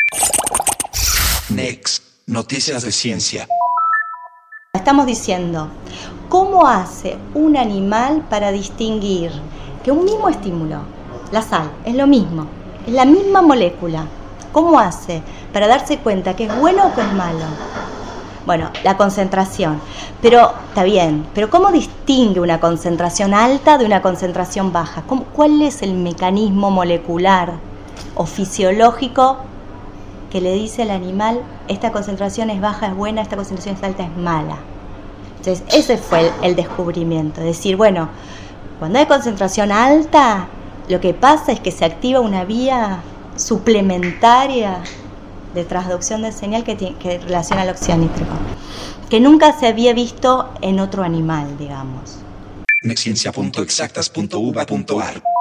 Next, noticias de ciencia. Estamos diciendo, ¿cómo hace un animal para distinguir que un mismo estímulo, la sal, es lo mismo, es la misma molécula? ¿Cómo hace para darse cuenta que es bueno o que es malo? Bueno, la concentración. Pero está bien, pero ¿cómo distingue una concentración alta de una concentración baja? ¿Cuál es el mecanismo molecular o fisiológico que le dice al animal, esta concentración es baja, es buena, esta concentración es alta, es mala? Entonces, ese fue el descubrimiento. Es decir, bueno, cuando hay concentración alta, lo que pasa es que se activa una vía suplementaria de transducción de señal que relaciona al óxido nítrico, que nunca se había visto en otro animal, digamos. Nexciencia.exactas.uva.ar